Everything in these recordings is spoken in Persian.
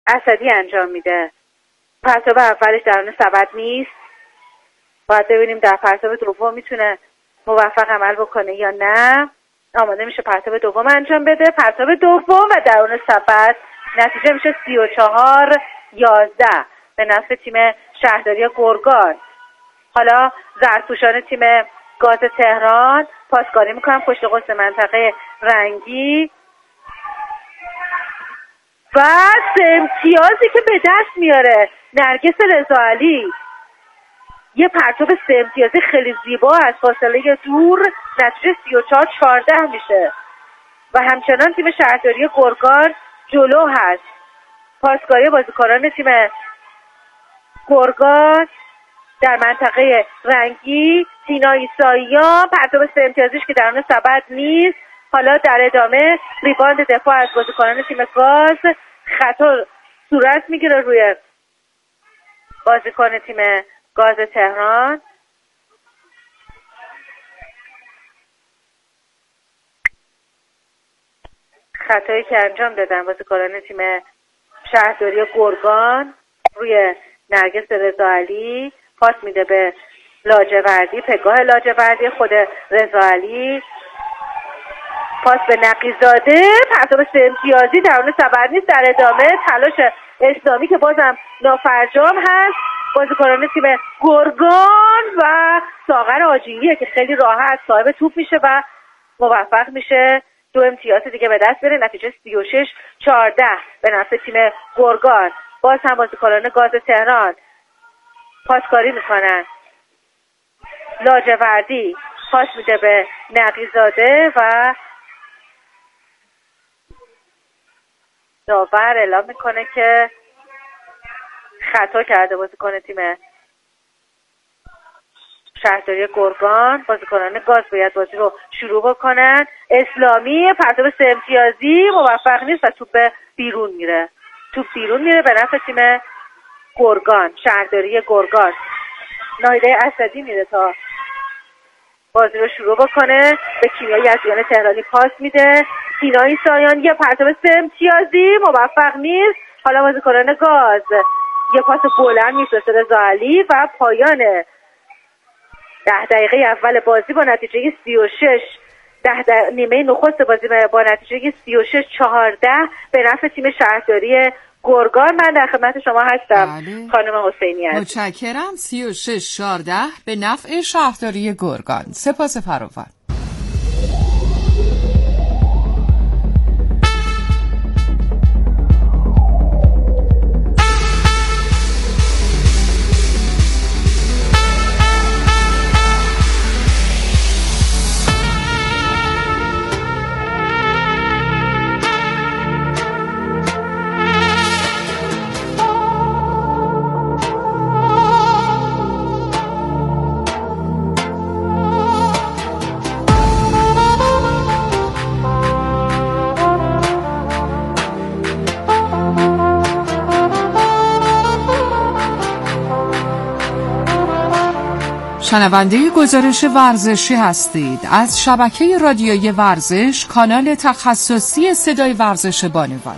اسدی انجام میده. پرتاب اولش درون سبد نیست، باید ببینیم در پرتاب دوم میتونه موفق عمل بکنه یا نه. آماده میشه پرتاب دوم انجام بده. پرتاب دوم و درون سبد، نتیجه میشه 34-11 به نفع تیم شهرداری گرگان. حالا زرتوشان تیم گاز تهران پاسکاری میکنن پشت قوس منطقه رنگی و امتیازی که به دست میاره نرگس رضاعلی، یه پرتاب 3 امتیازی خیلی زیبا از فاصله دور، نتیجه 34-14 میشه و همچنان تیم شهرداری گرگان جلو هست. پاسکاری بازیکنان تیم گرگان در منطقه رنگی، سینا ایساییان پرتاب 3 امتیازیش که درون سبد نیست. حالا در ادامه ریباند دفاع از بازیکنان تیم گاز، خطا صورت میگیره روی بازیکن تیم گاز تهران. خطایی که انجام دادن بازیکنان تیم شهرداری گرگان روی نرگس رضاعلی، پاس میده به لاجوردی، پگاه لاجوردی، خود رضاعلی پاس به نقیزاده، پرتاب 3 امتیازی درون سبد نیست. در ادامه تلاش اسلامی که بازم نافرجام هست، بازیکنان تیم گرگان و ساغر آجیلیه که خیلی راحت صاحب توپ میشه و موفق میشه 2 امتیاز دیگه به دست بره. نتیجه 36-14 به نفع تیم گرگان. باز هم بازیکنان گاز تهران پاسکاری میکنن. لاجوردی پاس میده به نقیزاده و داور اعلام میکنه که خطا کرده بازیکن تیم شهرداری گرگان. بازیکنان گاز باید بازی رو شروع بکنن. اسلامی پرتاب 3 امتیازی موفق نیست و توپ بیرون میره. به نفع تیم گرگان، شهرداری گرگان. نایده اسدی میره تا بازی رو شروع بکنه، به کیمیایی یزدیان تهرانی پاس میده. سینا ایساییان یه پرتاب 3 امتیازی موفق نیست. حالا بازیکنان گاز یه پاس بلند میفرسته رضاعلی و پایان 10 دقیقه اول بازی با نتیجه 36 نیمه نخست بازی با نتیجه 36-14 به نفع تیم شهرداری گرگان. من در خدمت شما هستم. بله. خانم حسینی هست. متشکرم. 36-14 به نفع شهرداری گرگان. سپاس فراوان. شنونده گزارش ورزشی هستید از شبکه رادیویی ورزش، کانال تخصصی صدای ورزش بانوان.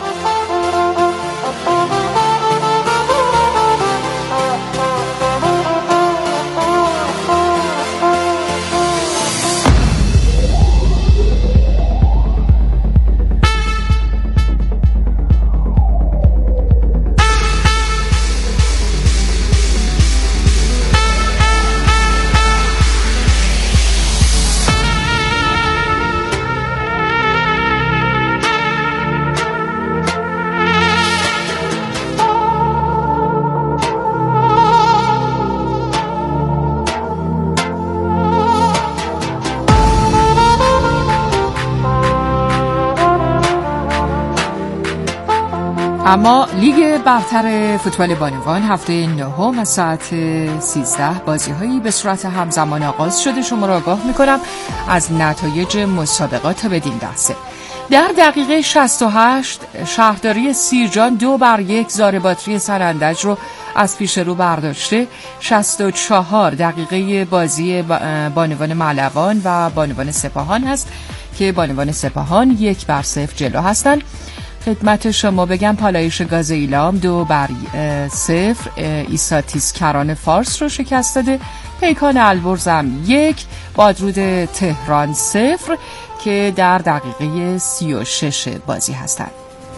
اما لیگ برتر فوتبال بانوان هفته نهم از ساعت 13 بازی‌هایی به صورت همزمان آغاز شده. شما را آگاه می‌کنم از نتایج مسابقات بدین لحظه. در دقیقه 68 شهرداری سیرجان 2-1 زارباتری سرندج رو از پیش رو برداشته. 64 دقیقه بازی بانوان ملوان و بانوان سپاهان هست که بانوان سپاهان 1-0 جلو هستند. خدمت شما بگم پالایش گاز ایلام 2-0 ایساتیسکران فارس رو شکست داده. پیکان البرزم 1 بادرود تهران 0 که در دقیقه 36 بازی هستند.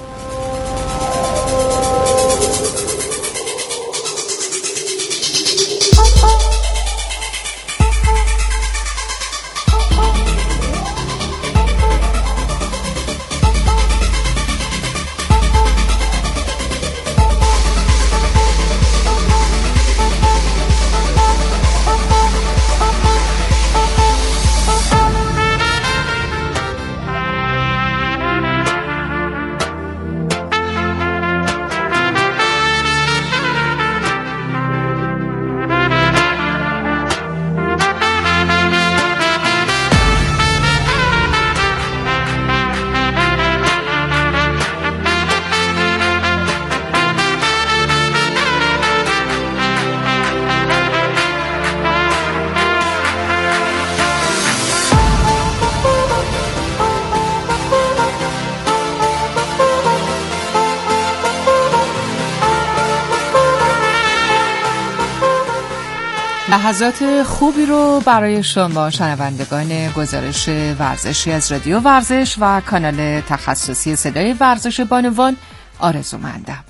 لحظات خوبی رو برای شما شنوندگان گزارش ورزشی از رادیو ورزش و کانال تخصصی صدای ورزش بانوان آرزومندم.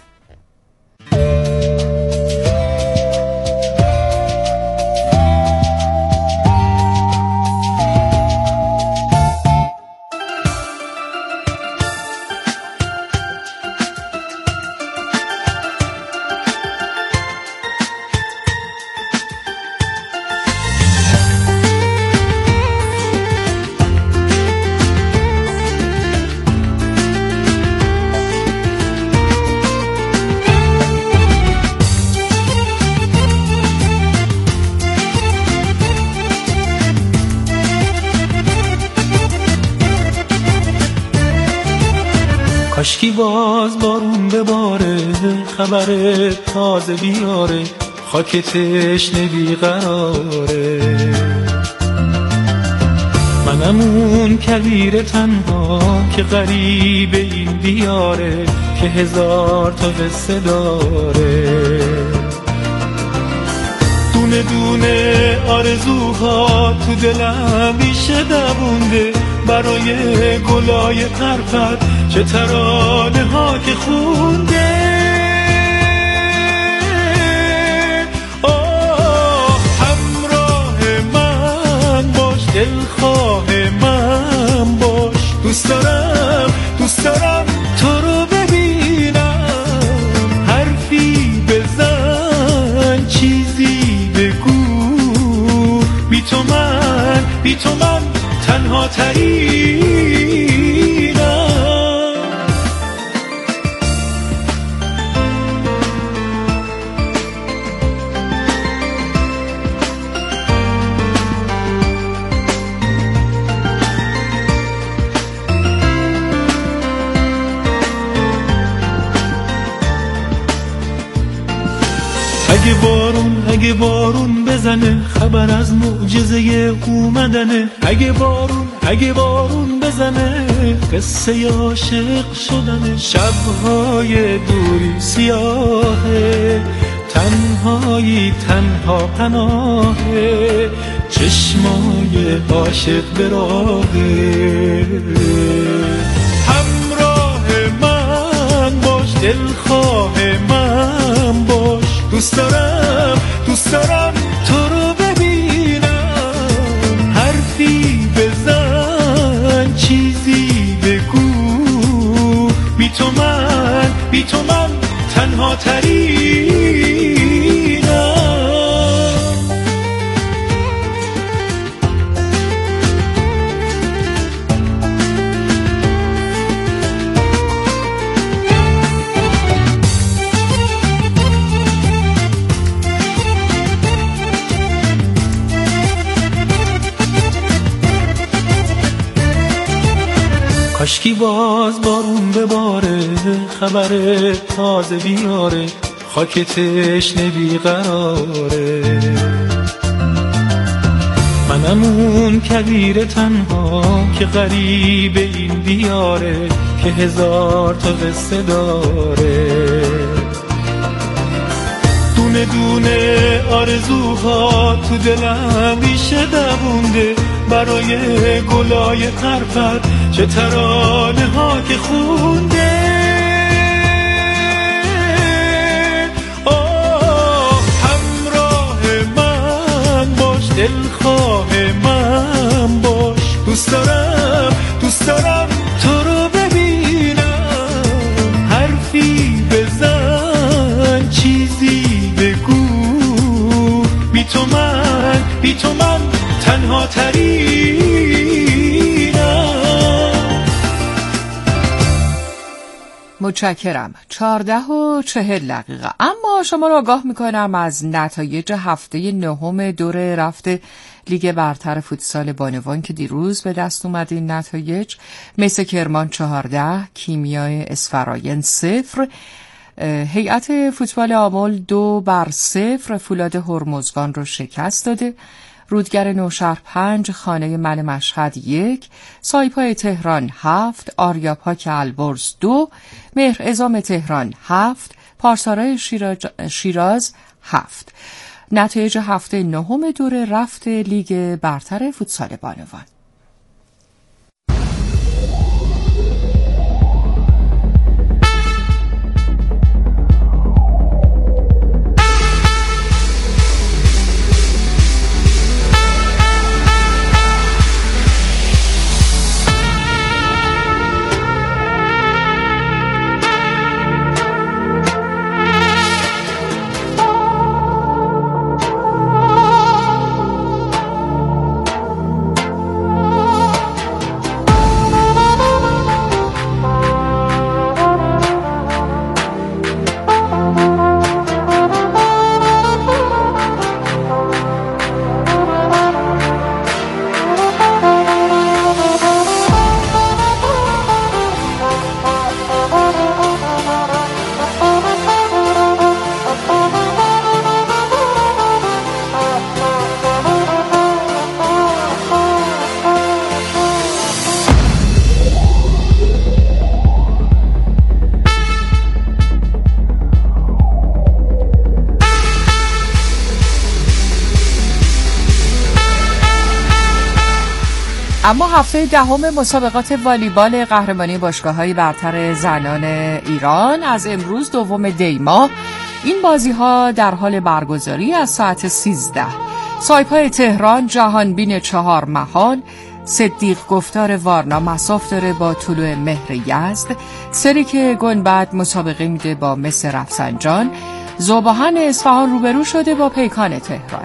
کاشکی باز بارون بباره، خبر تازه بیاره، خاک تشنه بیقراره. منم اون کویر تنها که غریب این دیاره، که 1000 تا قصه داره. دونه دونه آرزوها تو دلم میشه دوونده، برای گلای پرپر چه ترانه ها که خونده. همراه من باش، دلخواه من باش، دوست دارم تو رو ببینم. حرفی بزن، چیزی بگو، بی تو من تنها ترینم. اگه بارون بزنه، خبر از معجزه اومدنه. اگه بارون بزنه، قصه عاشق شدنه. شبهای دوری سیاهه، تنهایی تنها پناهه، چشمای عاشق به راهه. همراه من باش، دلخواه من باش، دوست دارم تو رو ببینم. حرفی بزن، چیزی بگو، بی تو من تنها ترینم. کاشکی باز بارون بباره، خبر تازه بیاره، خاک تشنه بیقراره. منم اون کویر تنها که غریب این دیاره، که هزار تا قصه داره. دونه دونه آرزوها تو دلم ریشه دوونده، برای گلای قرفت چه ترانه ها که خونده. همراه من باش، دلخواه من باش، دوست دارم تو رو ببینم. حرفی بزن، چیزی بگو، بی تو من تنها ترینم. متشکرم. 14:40. اما شما را آگاه میکنم از نتایج هفته نهم دور رفته لیگ برتر فوتسال بانوان که دیروز به دست اومد. این نتایج: مس کرمان 14، کیمیای اسفراین 0، هیئت فوتبال آمل 2-0 فولاد هرمزگان رو شکست داده. رودگر نوشهر 5، خانه من مشهد 1، سایپای تهران 7، آریاپاک البرز 2، مهر عظام تهران 7، پارسارای شیراز 7. نتایج هفته نهم دور رفت لیگ برتر فوتسال بانوان. اما هفته دهم مسابقات والیبال قهرمانی باشگاه‌های برتر زنان ایران از امروز 2 دی ماه. این بازی‌ها در حال برگزاری از ساعت 13. سایپای تهران جهانبین 4 مهان، صدیق گفتار وارنا مصاف داره با طلوع مهر یزد، سریک گنبد مسابقه میده با مس رفسنجان، ذوباهن اصفهان روبرو شده با پیکان تهران.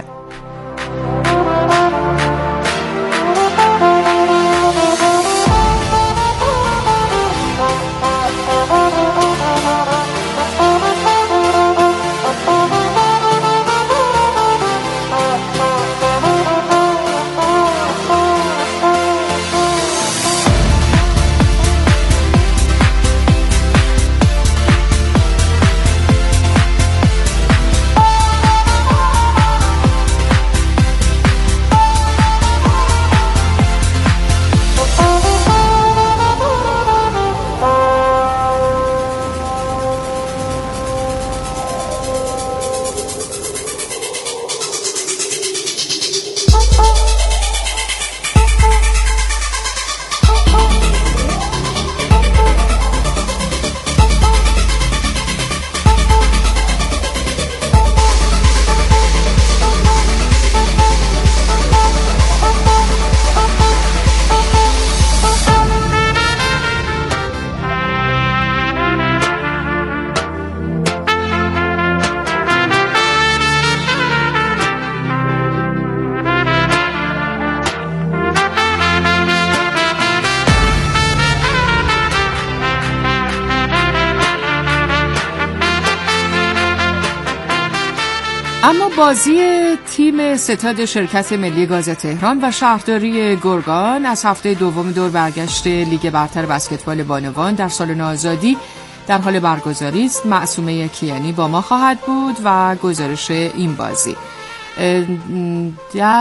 اما بازی تیم ستاد شرکت ملی گاز تهران و شهرداری گرگان از هفته دوم دور برگشت لیگ برتر بسکتبال بانوان در سالن آزادی در حال برگزاری است. معصومه کیانی با ما خواهد بود و گزارش این بازی. در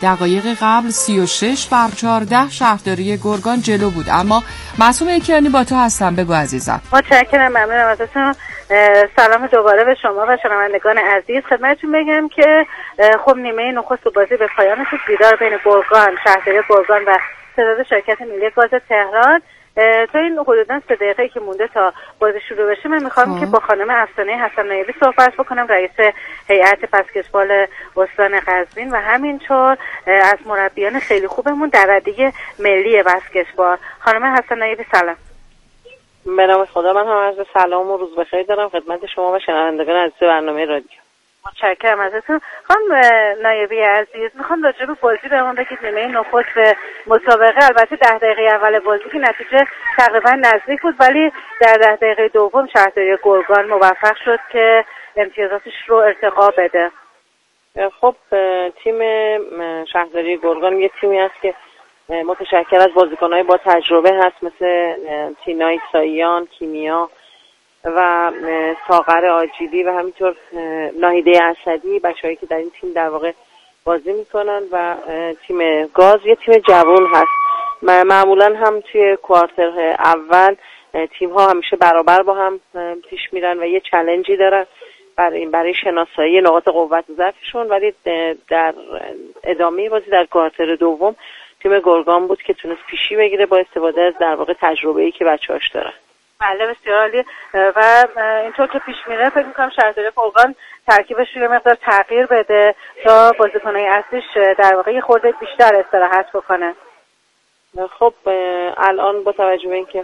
دقایق قبل 36-14 شهرداری گرگان جلو بود. اما معصومه کیانی با تو هستم، بگو عزیزم. متشکرم، ممنونم ازتون. سلام دوباره به شما و شنوندگان عزیز. خدمتتون بگم که خب نیمه نخست بازی به پایان رسید. دیدار بین گرگان، شهرداری گرگان و ستاد شرکت ملی گاز تهران. تا این حدوداً 3 دقیقه‌ای که مونده تا بازی شروع بشه من میخوام که با خانم افسانه حسن نایبی صحبت بکنم، رئیس هیئت بسکتبال استان قزوین و همینطور از مربیان خیلی خوبمون در رده ملی بسکتبال. خانم حسن نایبی سلام. به نام خدا، من هم عرض سلام و روز بخیر دارم خدمت شما و شنوندگان عزیز برنامه رادیو. متشکرم ازتون. خانم نایبی عزیز، میخوام راجع به بازی بهمون بگید. نیمه نخست مسابقه، البته 10 دقیقه اول بازی که نتیجه تقریبا نزدیک بود، ولی در 10 دقیقه دوم شهرداری گرگان موفق شد که امتیازاتش رو ارتقا بده. خب تیم شهرداری گرگان یه تیمی است که متشکل از بازیکن‌های با تجربه هست، مثل تینای ساییان، کیمیا و ساغر آجیلی و همینطور ناهیده اسدی، بچه‌هایی که در این تیم در واقع بازی میکنن. و تیم گاز یه تیم جوان هست. معمولا هم توی کوارتر اول تیم ها همیشه برابر با هم پیش میرن و یه چالنجی دارن برای شناسایی نقاط قوت و ضعفشون، ولی در ادامه بازی در کوارتر دوم تیم گرگان بود که تونست پیشی بگیره با استفاده از در واقع تجربه‌ای که بچه‌هاش دارن. بله بسیار عالی. و اینطور که پیش میره فکر میکنم شهرداری گرگان ترکیبش رو یه مقدار تغییر بده تا بازیکن‌های اصلیش در واقع یه خورده بیشتر استراحت بکنه. خب الان با توجه به اینکه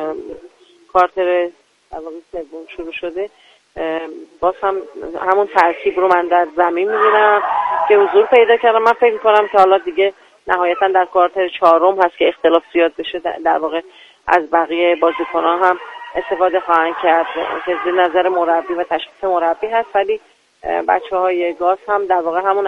کوارتر سوم شروع شده، باز هم همون ترکیب رو من در زمین می‌بینم که حضور پیدا کردم. من فکر می‌کنم که حالا دیگه نهایتاً در کوارتر چهارم هست که اختلاف زیاد بشه، در واقع از بقیه بازیکن‌ها هم استفاده خواهند کرد که زیر نظر مربی و تشخیص مربی هست. ولی بچه‌های گاز هم در واقع همون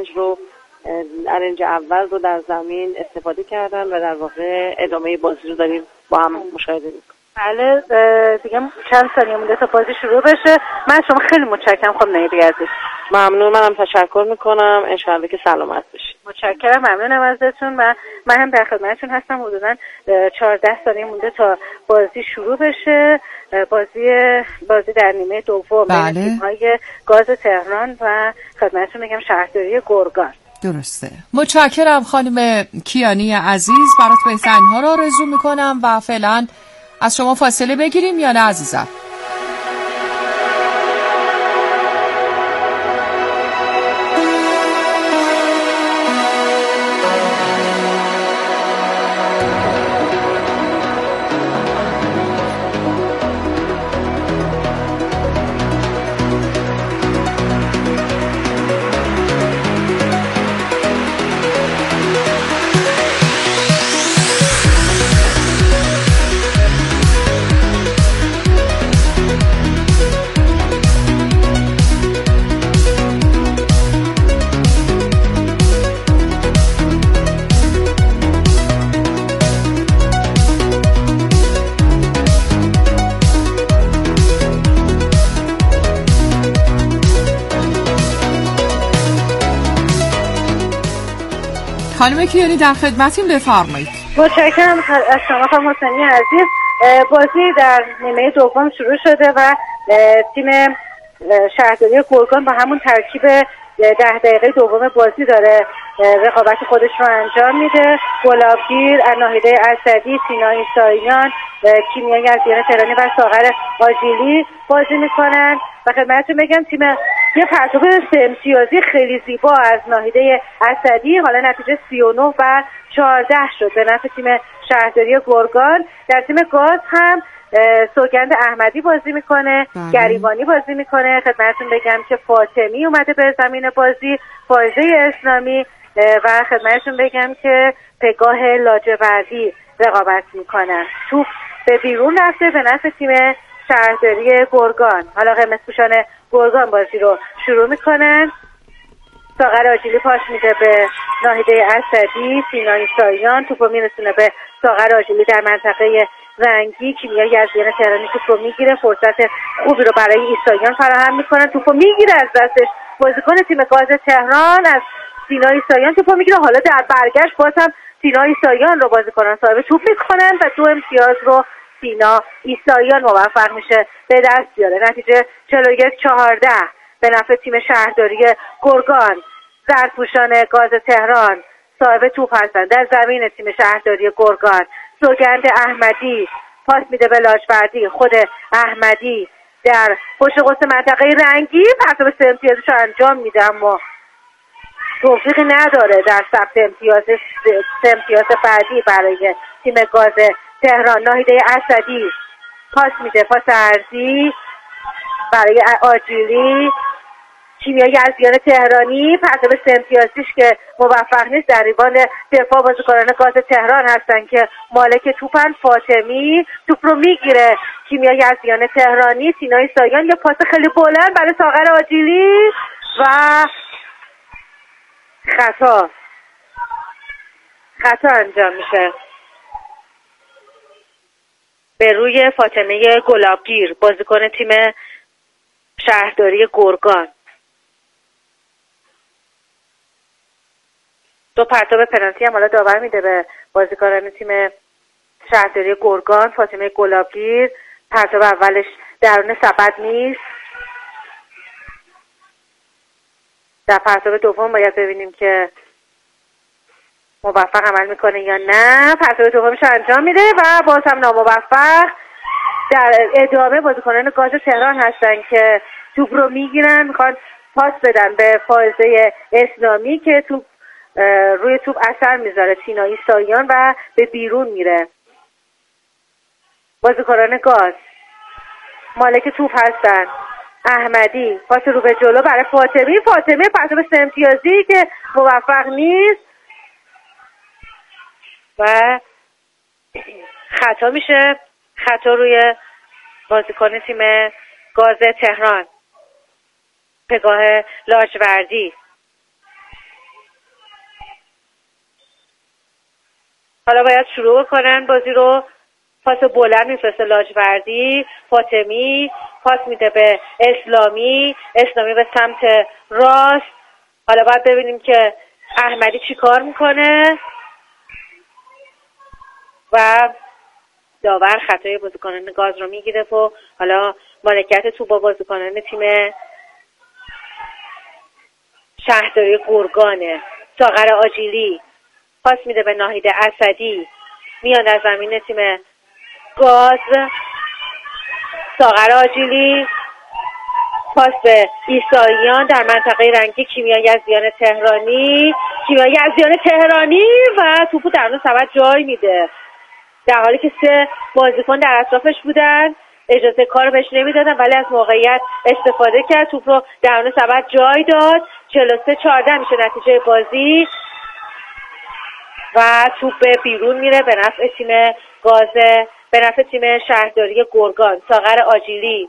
ارنج اول رو در زمین استفاده کردن و در واقع ادامه بازی رو داریم با هم مشاهده می‌کنیم. بله دیگه چند ثانیه مونده تا بازی شروع بشه. من شما خیلی متشکرم خانم نایبی عزیز. ممنون، منم تشکر میکنم. انشالله که سلامت باشید. متشکرم، ممنونم ازتون. و من هم در خدمتتون هستم. حدوداً 14 ثانیه مونده تا بازی شروع بشه. بازی در نیمه دوم بین تیم‌های گاز تهران و خدمتتون میگم شهرداری گرگان. درسته. متشکرم خانم کیانی عزیز، برات بهترین ها رو آرزو میکنم و فعلا از شما فاصله بگیریم یا نه عزیزم؟ خانم کیانی در خدمتیم، بفرمایید. متشکرم از شما خانم حسینی عزیز. بازی در نیمه دوم شروع شده و تیم شهرداری گرگان با همون ترکیب 10 دقیقه دوم بازی داره رقابت خودش رو انجام میده. گلابگیر، ناهیده اسدی، سینای ساییان، کیمیای یزدیان تهرانی و ساغر آجیلی بازی میکنن. و خدمتتون بگم تیم یه پرتاب 3 امتیازی خیلی زیبا از ناهیده اسدی، حالا نتیجه 39 و 14 شد به نفع تیم شهرداری گرگان. در تیم گاز هم سوگند احمدی بازی میکنه، گریبانی بازی میکنه. خدمتتون بگم که فاطمی اومده به زمین بازی، فائزه اسلامی و خدمتتون بگم که پگاه لاجوردی رقابت میکنن. توپ به بیرون رفته به نفع تیم شهرداری گرگان. حالا قرمزپوشان گرگان بازی رو شروع میکنن. ساغر آجیلی پاس میده به ناهیده اسدی، سینای ساییان توپو میرسونه به ساغر آجیلی در منطقه رنگی. کیمیای یزدیان تهرانی توپو میگیره، فرصت خوبی رو برای ایساییان فراهم میکنن، توپو میگیره از دستش بازیکن تیم گاز تهران. از سینا ایساییان توپو میگیره. حالا در برگشت باز هم سینا ایساییان رو بازیکنان صاحب توپ میکنن و 2 امتیاز رو سینا ایساییان موفق میشه به دست بیاره. نتیجه 41-14 به نفع تیم شهرداری گرگان. زرتپوشان گاز تهران صاحب توپ هستند در زمین تیم شهرداری گرگان. سوگند احمدی پاس میده به لاجوردی. خود احمدی در پشت قوس منطقه رنگی پرتاب 3 امتیازش رو انجام میده، اما توفیقی نداره در ثبت امتیاز 3 امتیاز بعدی برای تیم گاز تهران. ناهیده اسدی پاس میده، پاس عرضی برای آجیلی. کیمیا یزدیان تهرانی پرتاب 3 امتیازیش که موفق نیست. در ریبان دفاع بازیکنان گاز تهران هستن که مالک توپن. فاطمی توپ رو میگیره. کیمیا یزدیان تهرانی. سینا ایساییان یه پاس خیلی بلند برای ساغر آجیلی و خطا انجام میشه به روی فاطمه گلابگیر بازیکن تیم شهرداری گرگان. 2 پرتاب پنالتی هم حالا داور میده به بازیکنان تیم شهرداری گرگان. فاطمه گلابگیر پرتاب اولش درون سبد نیست. در پرتاب دوم باید ببینیم که موفق عمل میکنه یا نه. پرتاب دومش انجام میده و باز هم ناموفق. در ادامه بازیکنان گاز تهران هستن که توپ رو میگیرن، میخوان پاس بدن به فائزه اسلامی که توپ روی توپ اثر میذاره سینا ایساییان و به بیرون میره. بازیکنان گاز مالک توپ هستن. احمدی پاس رو به جلو برای فاطمی. پرتاب 3 امتیازی که موفق نیست و خطا میشه. خطا روی بازیکن تیم گاز تهران. پگاه لاجوردی. حالا باید شروع کنن بازی رو. پاس بلند میفرسته لاجوردی. فاطمی پاس میده به اسلامی به سمت راست. حالا باید ببینیم که احمدی چی کار میکنه و داور خطای بازیکنان گاز رو میگیره و حالا مالکیت توپ با بازیکنان تیم شهرداری گرگانه. ساغر آجیلی پاس میده به ناهیده اسدی. میان از زمین تیم گاز. ساغر آجیلی پاس به ایساییان در منطقه رنگی. کیمیا یزدیان تهرانی و توپو درون سبد جای میده، در حالی که 3 بازیکن در اطرافش بودن، اجازه کار بهش نمیدادن، ولی از موقعیت استفاده کرد، توپ رو درون سبد جای داد. 43-14 میشه نتیجه بازی و توپ به بیرون میره به نفع تیم گاز، به نفع تیم شهرداری گرگان. ساغر آجیلی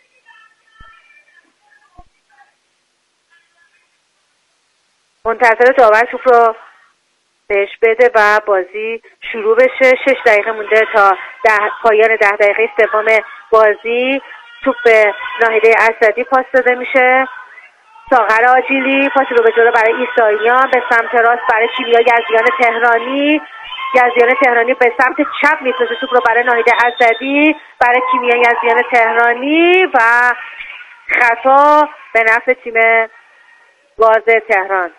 منتظر داور توپ رو بهش بده و بازی شروع بشه. 6 دقیقه مونده تا پایان 10 دقیقه سوم بازی. توپ به ناهیده اسدی پاس داده میشه. ساغر آجیلی پاس رو به جلو برای ایساییان، به سمت راست برای کیمیا یزدیان تهرانی به سمت چپ میفرسته توپ رو برای ناهیده اسدی، برای کیمیا یزدیان تهرانی و خطا به نفع تیم گاز تهران.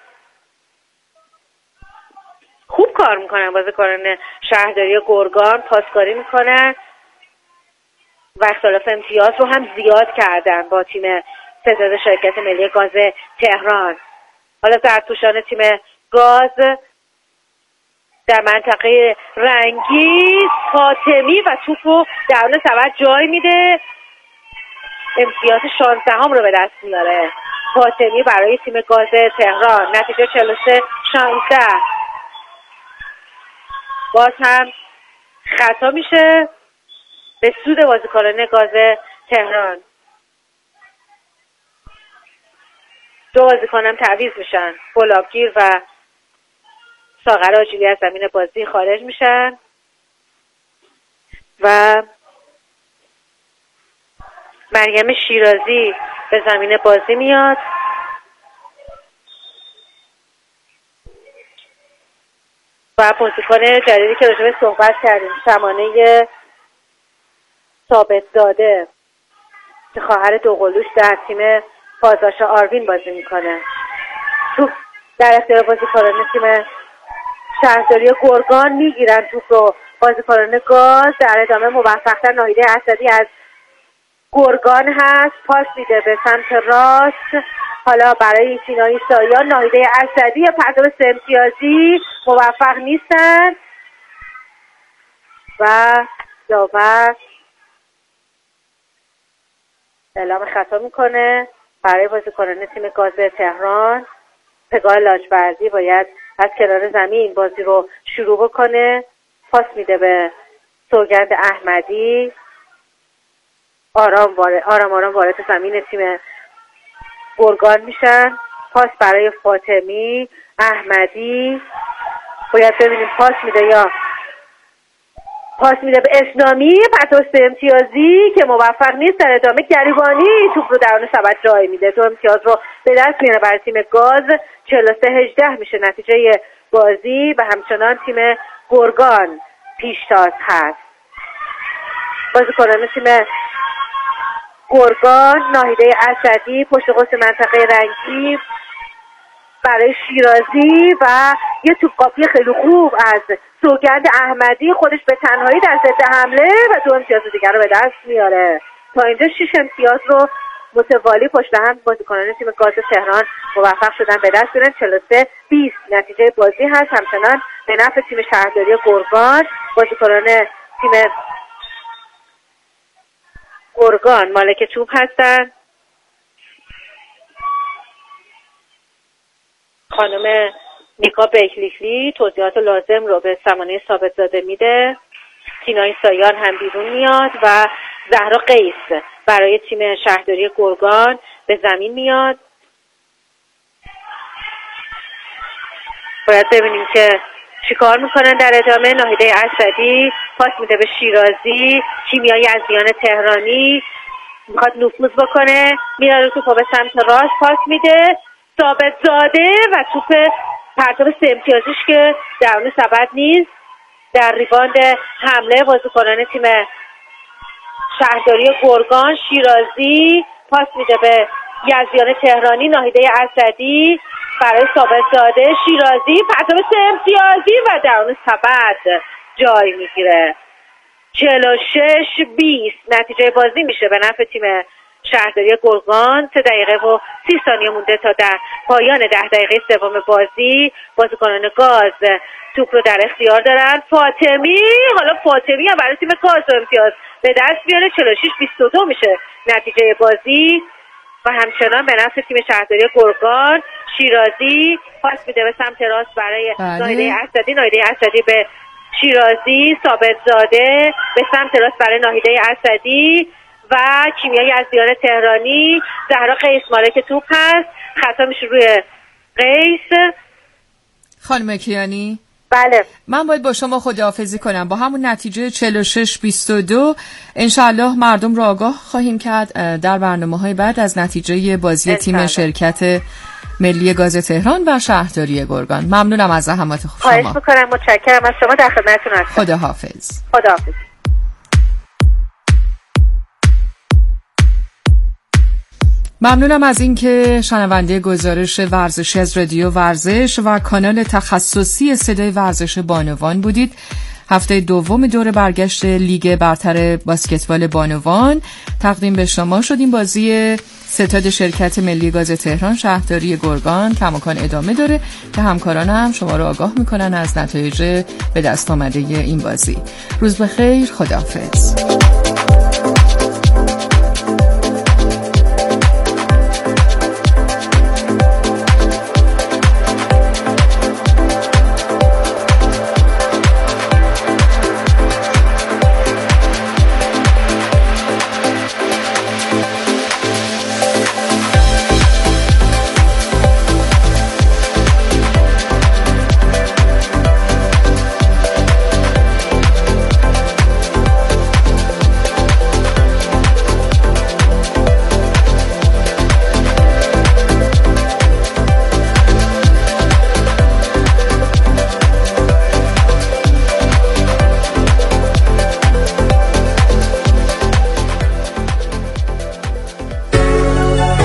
خوب کار میکنن بازیکنان شهرداری گرگان، پاسکاری میکنن و اختلاف امتیاز رو هم زیاد کردن با تیم ستاد شرکت ملی گاز تهران. حالا زرتپوشان تیم گاز در منطقه رنگی. فاطمی و توپ رو درون سبد جای میده، امتیاز 16 رو به دست میاره فاطمی برای تیم گاز تهران. نتیجه 43-16. باز هم خطا میشه به سود بازیکنان گاز تهران. 2 بازیکنم تعویض میشن، گلابگیر و ساغر آجیلی از زمین بازی خارج میشن و مریم شیرازی به زمین بازی میاد. و بازیکن جدیدی که راجع به صحبت کردیم سمانه ثابت زاده که خواهر دوقلوش در تیم پازاش آروین بازی میکنه. توپ در اختیار بازیکنان تیم شهرداری گرگان میگیرن توپ رو بازیکنان گاز. در ادامه موفق‌تر ناهیده اسدی از گرگان هست، پاس میده به سمت راست. حالا برای سینایی سایان ناهیده اسدی پرتاب امتیازی موفق نیستن و داور اعلام خطا میکنه برای بازیکنان تیم گاز تهران. پگاه لاجوردی باید از کنار زمین بازی رو شروع بکنه. پاس میده به سوگند احمدی. آرام وارد زمین تیم گرگان میشن. پاس برای فاطمی. احمدی باید ببینیم پاس میده یا پاس میده به اسلامی. پرتاب امتیازی که موفق نیست. در ادامه گریبانی توپ رو درون سبد جای میده. 2 امتیاز رو به دست میاره برای تیم گاز. 43-18 میشه نتیجه بازی و همچنان تیم گرگان پیشتاز هست. بازیکنان تیم گرگان ناهیده اسدی پشت قوس منطقه رنگی برای شیرازی و یه توپ قاپی خیلی خوب از سوگند احمدی. خودش به تنهایی در ضد حمله و 2 امتیاز دیگر رو به دست میاره. تا اینجا 6 امتیاز رو متوالی پشت هم بازیکنان تیم گاز تهران موفق شدن به دست بیارن. 43-20 نتیجه بازی هست. همچنان به نفع تیم شهرداری گرگان. بازیکنان تیم گرگان مالک توپ هستن. خانم نیکا بیکلیکلی توضیحات لازم رو به سمانه ثابت زاده میده. سینای سایان هم بیرون میاد و زهرا قیس برای تیم شهرداری گرگان به زمین میاد. باید ببینیم که چیکار میکنن در ادامه. ناهیده اسدی پاس میده به شیرازی. کیمیای یزدیان تهرانی میخواد نفوذ بکنه، میاره توپو به سمت راست پاس میده. ثابت زاده و توپ پرتاب 3 امتیازیش که درون سبد نیست. در ریباند حمله بازیکنان تیم شهرداری گرگان. شیرازی پاس میده به یزدیان تهرانی. ناهیده اسدی برای ثابت زاده. شیرازی پرتاب 3 امتیازی و درون سبد جای میگیره. 46-20 نتیجه بازی میشه به نفع تیم شهرداری گرگان. 3 دقیقه و 30 ثانیه مونده تا در پایان 10 دقیقه سوم بازی. بازیکنان گاز توپ رو در اختیار دارن. فاطمی هم برای تیم گاز امتیاز به دست میاره. 46-22 میشه نتیجه بازی و همچنان به نفع تیم شهرداری گرگان. شیرازی پاس میده به سمت راست برای ناهیده اسدی. ناهیده اسدی به شیرازی. ثابت زاده به سمت راست برای ناهیده اسدی و کیمیای یزدیان تهرانی. زهرا قیس مالک توپ هست. خطا میشه روی قیس. خانم کیانی بله، من باید با شما خداحافظی کنم. با همون نتیجه 46-22 انشاءالله مردم رو آگاه خواهیم کرد در برنامه‌های بعد از نتیجه بازی تیم شرکت ملی گاز تهران و شهرداری گرگان. ممنونم از زحمات شما. خواهش میکنم، متشکرم از شما. در خدمتتون هستم. خداحافظ. خداحافظ. ممنونم از اینکه شنونده گزارش ورزشی از رادیو ورزش و کانال تخصصی صدای ورزش بانوان بودید. هفته دوم دور برگشت لیگ برتر باسکتبال بانوان تقدیم به شما شد. این بازی ستاد شرکت ملی گاز تهران شهرداری گرگان کماکان ادامه داره که همکارانم شما رو آگاه میکنن از نتایج به دست آمده این بازی. روز بخیر، خداحافظ.